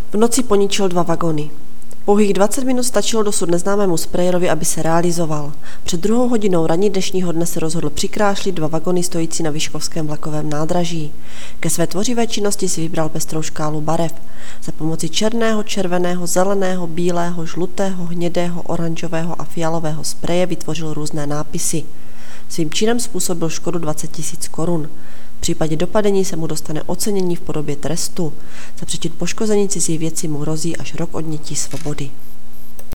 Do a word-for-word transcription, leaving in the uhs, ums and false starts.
V noci poničil dva vagony. Pouhých dvacet minut stačilo dosud neznámému sprejerovi, aby se realizoval. Před druhou hodinou raní dnešního dne se rozhodl přikrášlit dva vagony stojící na Vyškovském vlakovém nádraží. Ke své tvořivé činnosti si vybral pestrou škálu barev. Za pomoci černého, červeného, zeleného, bílého, žlutého, hnědého, oranžového a fialového spreje vytvořil různé nápisy. Svým činem způsobil škodu dvacet tisíc korun. V případě dopadení se mu dostane ocenění v podobě trestu. Za přečin poškození cizí věci mu hrozí až rok odnětí svobody.